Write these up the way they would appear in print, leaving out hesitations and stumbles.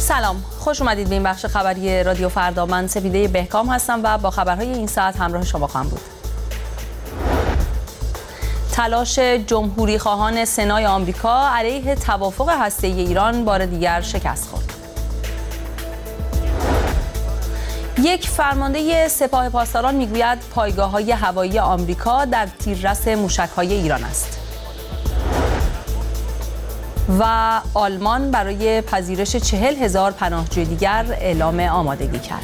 سلام، خوش اومدید به این بخش خبری رادیو فردا. من سپیده بهکام هستم و با خبرهای این ساعت همراه شما خواهم بود. تلاش جمهوری خواهان سنای آمریکا علیه توافق هسته‌ای ایران بار دیگر شکست خورد. یک فرمانده سپاه پاسداران میگوید پایگاه‌های هوایی آمریکا در تیررس موشک‌های ایران است. و آلمان برای پذیرش 40,000 پناهجوی دیگر اعلام آمادگی کرد.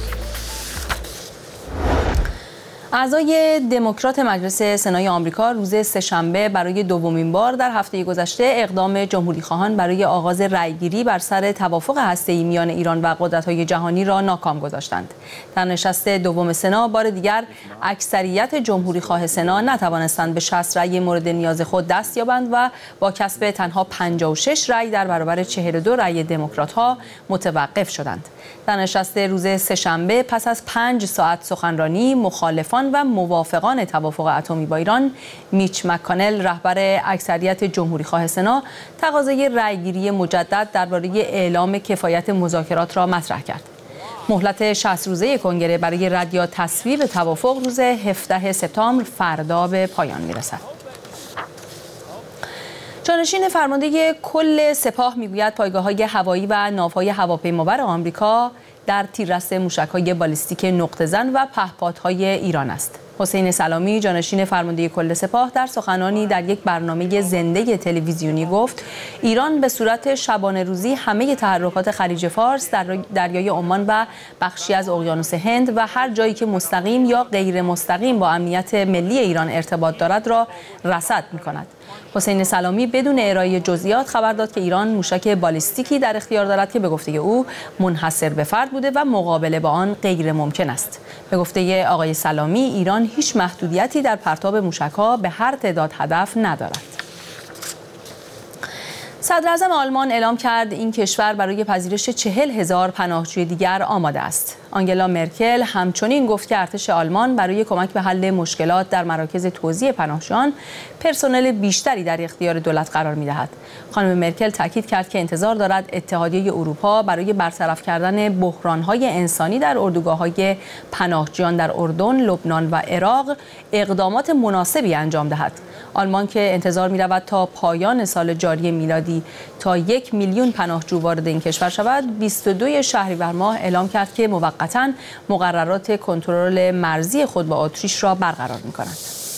اعضای دموکرات مجلس سنای آمریکا روز سه‌شنبه برای دومین بار در هفته گذشته اقدام جمهوری‌خواهان برای آغاز رأیگیری بر سر توافق هسته‌ای میان ایران و قدرت‌های جهانی را ناکام گذاشتند. در نشست دوم سنا بار دیگر اکثریت جمهوری‌خواه سنا نتوانستند به 60 رأی مورد نیاز خود دست یابند و با کسب تنها 56 رأی در برابر 42 رأی دموکرات‌ها متوقف شدند. در نشست روز سه‌شنبه پس از 5 ساعت سخنرانی، مخالفان و موافقان توافق اتمی با ایران، میچ مک‌کانل رهبر اکثریت جمهوری‌خواه سنا تقاضای رأیگیری مجدد درباره اعلام کفایت مذاکرات را مطرح کرد. مهلت 60 روزه کنگره برای رد یا تصویب توافق روز 17 سپتامبر فردا به پایان می‌رسد. جانشین فرمانده کل سپاه میگوید پایگاه‌های هوایی و ناوهای هواپیمابر آمریکا در تیررس موشک‌های بالیستیک نقطه‌زن و پهپادهای ایران است. حسین سلامی جانشین فرمانده کل سپاه در سخنرانی در یک برنامه زنده تلویزیونی گفت ایران به صورت شبانه روزی همه تحرکات خلیج فارس، دریای عمان و بخشی از اقیانوس هند و هر جایی که مستقیم یا غیر مستقیم با امنیت ملی ایران ارتباط دارد را رصد می‌کند. حسین سلامی بدون ارائه جزئیات خبر داد که ایران موشک بالیستیکی در اختیار دارد که به گفته او منحصر به فرد بوده و مقابله با آن غیر ممکن است. به گفته آقای سلامی ایران هیچ محدودیتی در پرتاب موشک‌ها به هر تعداد هدف ندارد. صدراعظم آلمان اعلام کرد این کشور برای پذیرش 40,000 پناهجوی دیگر آماده است. آنگلا مرکل همچنین گفت که ارتش آلمان برای کمک به حل مشکلات در مراکز توزیع پناهجویان پرسنل بیشتری در اختیار دولت قرار می‌دهد. خانم مرکل تاکید کرد که انتظار دارد اتحادیه اروپا برای برطرف کردن بحران‌های انسانی در اردوگاه‌های پناهجویان در اردن، لبنان و عراق اقدامات مناسبی انجام دهد. آلمان که انتظار می‌رود تا پایان سال جاری میلادی تا 1 میلیون پناهجو وارد این کشور شود، 22 شهریور ماه اعلام کرد که موقتاً مقررات کنترل مرزی خود با اتریش را برقرار می‌کند.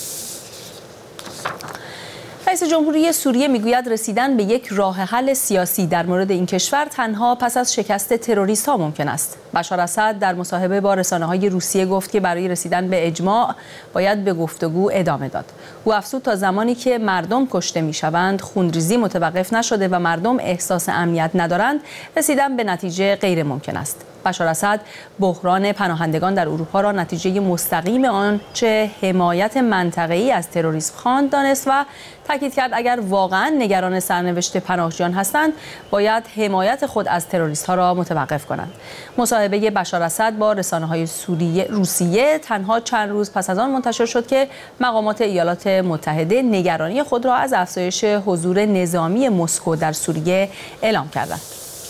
رئیس جمهوری سوریه میگوید رسیدن به یک راه حل سیاسی در مورد این کشور تنها پس از شکست تروریست‌ها ممکن است. بشار اسد در مصاحبه با رسانه‌های روسیه گفت که برای رسیدن به اجماع باید به گفتگو ادامه داد. او افزود تا زمانی که مردم کشته میشوند، خونریزی متوقف نشده و مردم احساس امنیت ندارند، رسیدن به نتیجه غیر ممکن است. بشار اسد بحران پناهندگان در اروپا را نتیجه مستقیم آنچه حمایت منطقه‌ای از تروریسم خواند دانست و تاکید کرد اگر واقعاً نگران سرنوشت پناهجویان هستند، باید حمایت خود از تروریست‌ها را متوقف کنند. مصاحبه بشار اسد با رسانه‌های روسیه تنها چند روز پس از آن منتشر شد که مقامات ایالات متحده نگرانی خود را از افزایش حضور نظامی مسکو در سوریه اعلام کردند.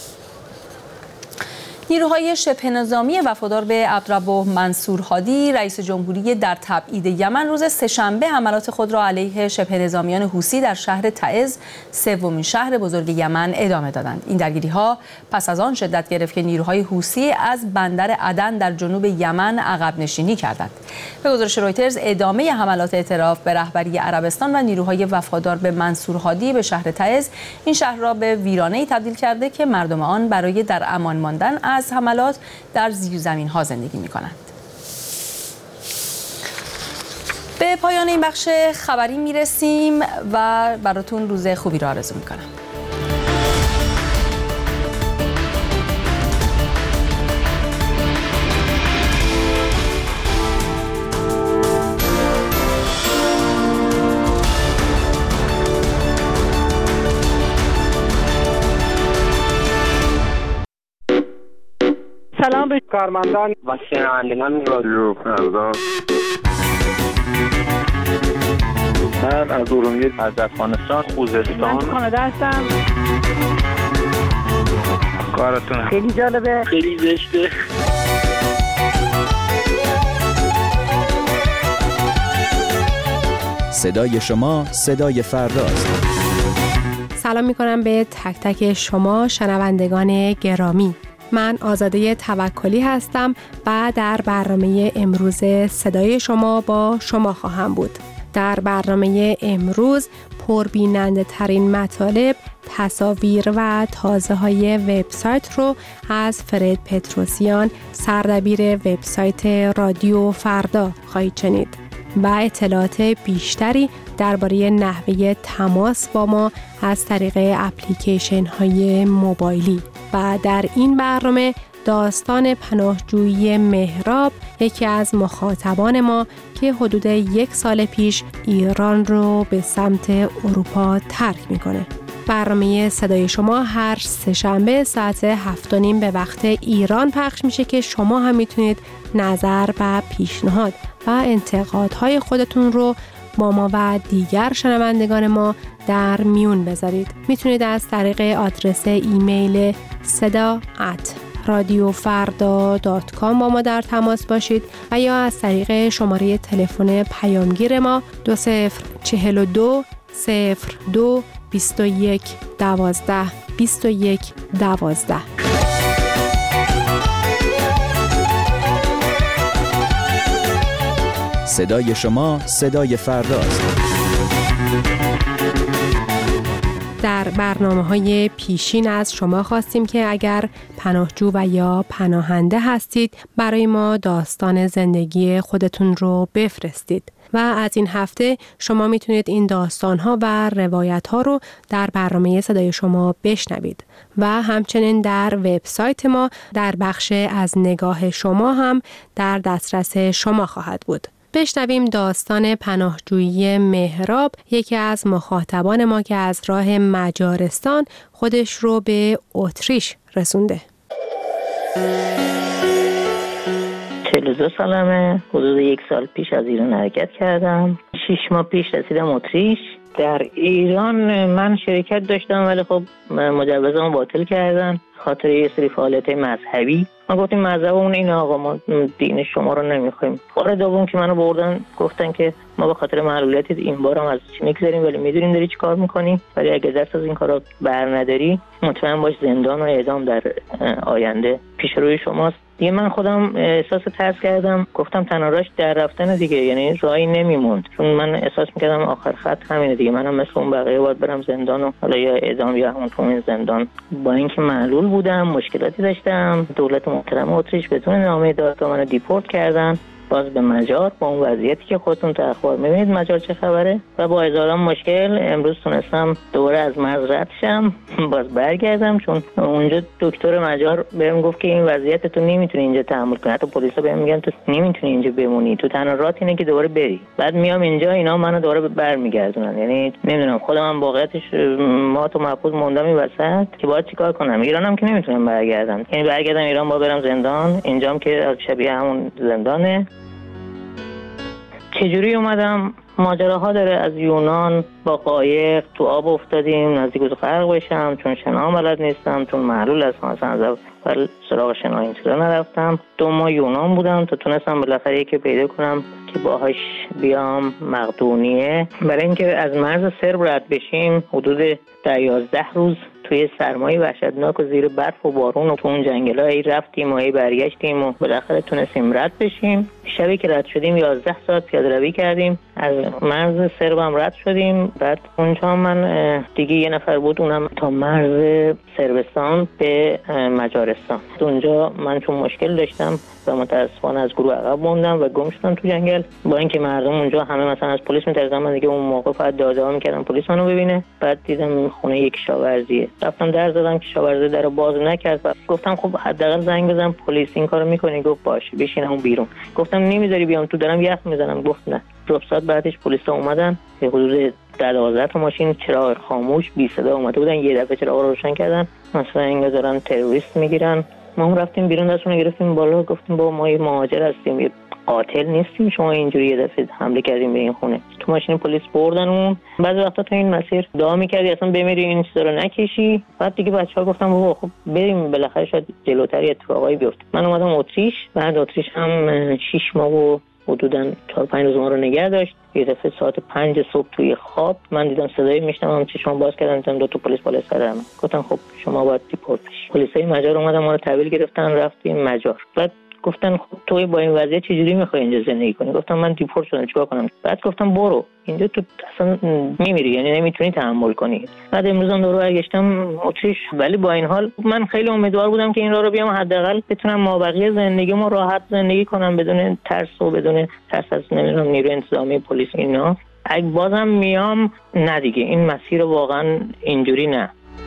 نیروهای شبه نظامی وفادار به عبدالرب منصور هادی رئیس جمهوری در تبعید یمن روز سه‌شنبه حملات خود را علیه شبه نظامیان حوثی در شهر تعز، سومین شهر بزرگ یمن، ادامه دادند. این درگیری‌ها پس از آن شدت گرفت که نیروهای حوثی از بندر عدن در جنوب یمن عقب نشینی کردند. به گزارش رویترز ادامه حملات اعتراف به رهبری عربستان و نیروهای وفادار به منصور هادی به شهر تعز این شهر را به ویرانه‌ای تبدیل کرده که مردم آن برای در امان ماندن از حملات در زیرزمین‌ها زندگی می‌کنند. به پایان این بخش خبری می‌رسیم و براتون روز خوبی را آرزو می‌کنم. سلام به کارمندان و شنوندگان رادیو فردا. من از ارومیه، از افغانستان، خوزستان، من کانادا هستم. کارتون خیلی جالبه، خیلی زشته. صدای شما صدای فرداست. سلام میکنم به تک تک شما شنوندگان گرامی. من آزاده توکلی هستم و در برنامه امروز صدای شما با شما خواهم بود. در برنامه امروز پربیننده ترین مطالب، تصاویر و تازه های وبسایت رو از فرید پتروسیان، سردبیر وبسایت رادیو فردا خواهید شنید و اطلاعات بیشتری درباره نحوه تماس با ما از طریق اپلیکیشن های موبایلی. و در این برنامه داستان پناهجویی مهراب، یکی از مخاطبان ما که حدود 1 سال پیش ایران رو به سمت اروپا ترک میکنه. برنامه صدای شما هر سه‌شنبه ساعت 7:30 به وقت ایران پخش میشه که شما هم میتونید نظر و پیشنهاد و انتقادهای خودتون رو با ما و دیگر شنوندگان ما در میون بذارید. میتونید از طریق آدرس ایمیل seda@radiofarda.com با ما در تماس باشید و یا از طریق شماره تلفن پیامگیر ما 2042 02 21 12 21 12. صدای شما صدای فرداست. در برنامه‌های پیشین از شما خواستیم که اگر پناهجو و یا پناهنده هستید برای ما داستان زندگی خودتون رو بفرستید و از این هفته شما میتونید این داستان‌ها و روایت‌ها رو در برنامه صدای شما بشنوید و همچنین در وبسایت ما در بخش از نگاه شما هم در دسترس شما خواهد بود. بشنویم داستان پناهجویی مهراب، یکی از مخاطبان ما که از راه مجارستان خودش رو به اتریش رسونده. 42 سالمه. حدود 1 سال پیش از ایران حرکت کردم. 6 ماه پیش رسیدم اتریش. در ایران من شرکت داشتم ولی خب مجوزمو باطل کردن خاطر یه سری فعالیت مذهبی. ما گفتیم مذهبمون اینه آقا، ما دین شما رو نمیخوایم. بار دوم که منو بردن گفتن که ما به خاطر معلولیتت این بارم از چی میگذاریم ولی میدونیم داری چی کار میکنی، ولی اگه دست از این کارا بر نداری مطمئن باش زندان و اعدام در آینده پیش روی شماست. دیگه من خودم احساس ترس کردم، گفتم تنها راهش در رفتن دیگه، یعنی راهی نمیموند، چون من احساس میکردم آخر خط همینه دیگه، منم مثل اون بقیه باید برم زندان و حالا یا اعدام یا همون تو این زندان. با اینکه معلول بودم، مشکلاتی داشتم، دولت محترم اتریش بدون نامه دادگاه منو دیپورت کردن باز به مجار، با اون وضعیتی که خودتون تو اخبار میبینید مجار چه خبره، و با هزاران مشکل امروز تونستم دوباره از مرز رد شم، باز برگردم، چون اونجا دکتر مجار بهم گفت که این وضعیت تو نمیتونی اینجا تحمل کنی، حتی پلیسا بهم میگن تو نمیتونی اینجا بمونی، تو تنها راهت اینه که دوباره بری. بعد میام اینجا اینا منو دوباره برمیگردونن، یعنی نمیدونم خودم هم واقعیتش ما تو محفوظ موندم این وسط که باید چیکار کنم. ایرانم که نمیتونم برگردم، یعنی برگردم ایران با برم زندان، اینجام که شبیه همون زندانه. چجوری اومدم؟ ماجراها داره. از یونان با قایق تو آب افتادیم، نزدیک بود غرق بشم، چون شنا بلد نیستم، چون معلول هستم، اصلا ولی سراغ شنا این چیزا نرفتم. 2 ماه یونان بودم تا تونستم بالاخره یکی پیدا کنم که باهاش بیام مقدونیه. برای اینکه از مرز سرب رد بشیم حدود 11 روز توی سرمایه وحشتناک و زیر برف و بارون و تو اون جنگل‌ها رفتیم و برگشتیم و بالاخره تونستیم رد بشیم. شبی که رد شدیم 11 ساعت پیاده روی کردیم، از مرز سرب هم رد شدیم. بعد اونجا من دیگه یه نفر بود، اونم تا مرز صربستان به مجارستان. اونجا من چون مشکل داشتم و متاسفانه از گروه عقب موندم و گم شدم تو جنگل. با اینکه مردم اونجا همه مثلا از پلیس می‌ترسیدن، من دیگه اون موقع فقط داده‌ها می‌کردم پلیس منو ببینه. بعد دیدم خونه یک کشاورزیه، رفتم در زدم، کشاورزی درو باز نکرد و گفتم خب حداقل زنگ بزن پلیس این کارو می‌کنی. گفت باشه بشینم بیرون. گفتم نمیذاری بیام تو، دارم یخ میزنم. گفت نه. ربع ساعت بعدش پلیسا اومدن، حدود 12 تا ماشین چراغ خاموش بی صدا اومده بودن، یه دفعه چراغ رو روشن کردن، مثلا انگار دارن تروریست میگیرن. ما هم رفتیم بیرون، دستمون گرفتیم بالا، گفتیم با ما یه مهاجر هستیم، یه قاتل نیستیم، شما اینجوری یه دفعه حمله کردیم به این خونه. تو ماشین پلیس بردنمون. بعضی وقتا تو این مسیر دعا می‌کردی اصلا بمیری این چیزا رو نکشی. بعد دیگه بچه‌ها گفتم بابا خب بریم بالاخره شاید جلوتری اتفاقایی بیفته. من اومدم اتریش، بعد اتریش هم 6 ماه و حدوداً 4-5 روز ما رو نگه داشت. یه دفعه ساعت 5 صبح توی خواب من دیدم صدای میشنوم، چشمام باز کردم دیدم 2 تا پلیس بالا سرم. گفتم خب شما باید دیپورت بشی. پلیسای مجار اومدن ما رو تحویل گرفتن رفتیم مجار. بعد گفتن خب تو با این وضعیت چجوری میخوای اینجا زندگی کنی؟ گفتم من دیپورت شدم چیکار کنم؟ بعد گفتم برو اینجا تو اصلا میمیری، یعنی نمیتونی تحمل کنی. بعد امروز اون رو برگشتم اتریش، ولی با این حال من خیلی امیدوار بودم که این راه رو بیام حداقل بتونم مابقی زندگیمو راحت زندگی کنم بدون ترس و بدون ترس از نمیدونم نیروی انتظامی پلیس اینا. اگه بازم میام نه دیگه این مسیر واقعا اینجوری نه.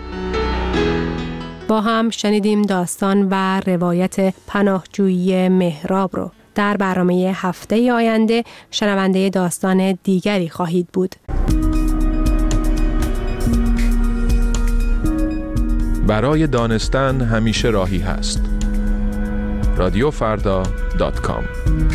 با هم شنیدیم داستان و روایت پناهجویی مهراب رو. در برنامه هفته آینده شنونده داستان دیگری خواهید بود. برای دانستن همیشه راهی هست. رادیوفردا.com.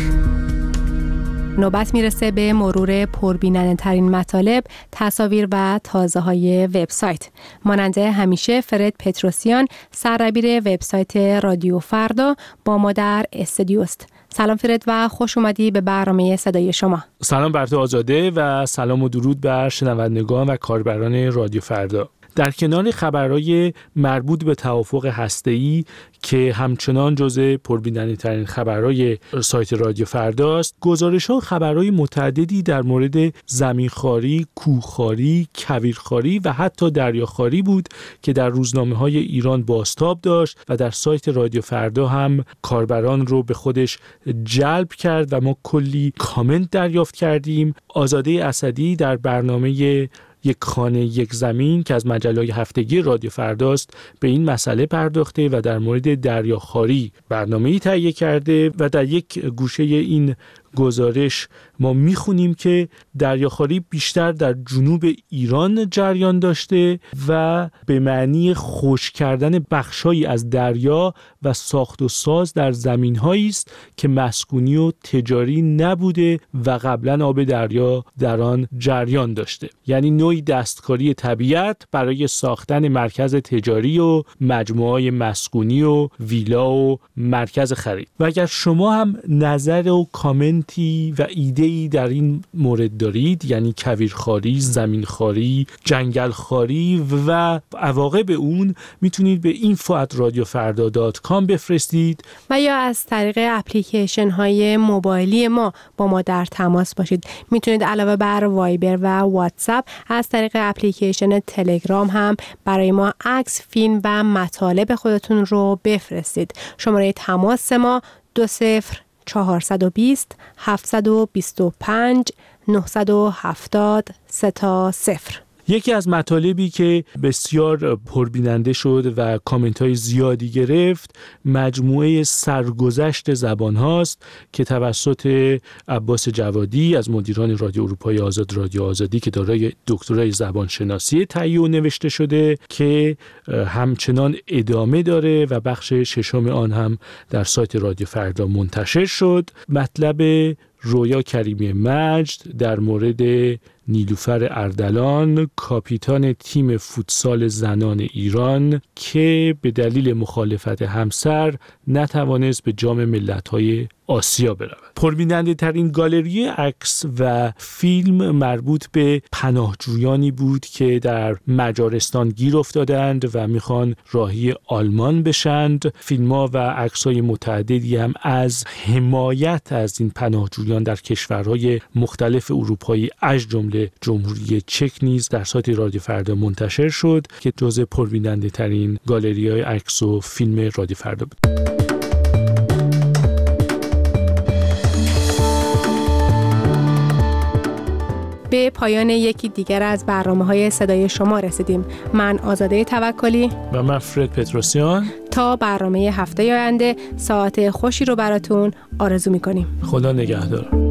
نوبت میرسه به مرور پربیننده ترین مطالب، تصاویر و تازه های وبسایت. مانند همیشه فرد پتروسیان سردبیر وبسایت رادیو فردا با ما در استودیو است. سلام فرد و خوش اومدی به برنامه صدای شما. سلام بر تو آزاده و سلام و درود بر شنوندگان و کاربران رادیو فردا. در کنار خبرهای مربوط به توافق هسته‌ای که همچنان جزء پربیننده‌ترین خبرهای سایت رادیو فرداست، گزارش‌ها خبرهای متعددی در مورد زمینخواری، کوهخواری، کویرخواری و حتی دریاخواری بود که در روزنامه‌های ایران بازتاب داشت و در سایت رادیو فردا هم کاربران رو به خودش جلب کرد و ما کلی کامنت دریافت کردیم. آزاده اسدی در برنامه یک خانه یک زمین که از مجله‌های هفتگی رادیو فرداست به این مسئله پرداخته و در مورد دریاخواری برنامه‌ای تهیه کرده و در یک گوشه این گزارش ما میخونیم که دریاخواری بیشتر در جنوب ایران جریان داشته و به معنی خشک کردن بخشایی از دریا و ساخت و ساز در زمین‌هایی است که مسکونی و تجاری نبوده و قبلا آب دریا در آن جریان داشته. یعنی نوعی دستکاری طبیعت برای ساختن مرکز تجاری و مجموعه‌های مسکونی و ویلا و مرکز خرید. و اگر شما هم نظر و کامنتی و ایده‌ای در این مورد دارید، یعنی کویرخواری، زمینخواری، جنگلخواری و عواقب اون، میتونید به info@radiofarda.com بفرستید و یا از طریق اپلیکیشن های موبایلی ما با ما در تماس باشید. میتونید علاوه بر وایبر و واتساپ از طریق اپلیکیشن تلگرام هم برای ما عکس، فیلم و مطالب خودتون رو بفرستید. شماره تماس ما 20-420 725 970 30. یکی از مطالبی که بسیار پربیننده شد و کامنت‌های زیادی گرفت مجموعه سرگذشت زبان هاست که توسط عباس جوادی از مدیران رادیو اروپای آزاد رادیو آزادی که دارای دکترای زبانشناسی تهیه و نوشته شده که همچنان ادامه داره و بخش ششم آن هم در سایت رادیو فردا منتشر شد. مطلب رویا کریمی مجد در مورد نیلوفر اردلان، کاپیتان تیم فوتسال زنان ایران که به دلیل مخالفت همسر نتوانست به جام ملت‌های آسیا برود. پربیننده ترین گالری عکس و فیلم مربوط به پناهجویانی بود که در مجارستان گیر افتادند و میخوان راهی آلمان بشند. فیلم‌ها و عکس‌های متعددی هم از حمایت از این پناهجویان در کشورهای مختلف اروپایی از جمله جمهوری چک نیز در سایت رادیو فردا منتشر شد که جزء پربیننده ترین گالری‌های عکس و فیلم رادیو فردا بود. به پایان یکی دیگر از برنامه‌های صدای شما رسیدیم. من آزاده توکلی و من فرد پتروسیان تا برنامه هفته آینده ساعت خوشی رو براتون آرزو می‌کنیم. خدا نگهدار.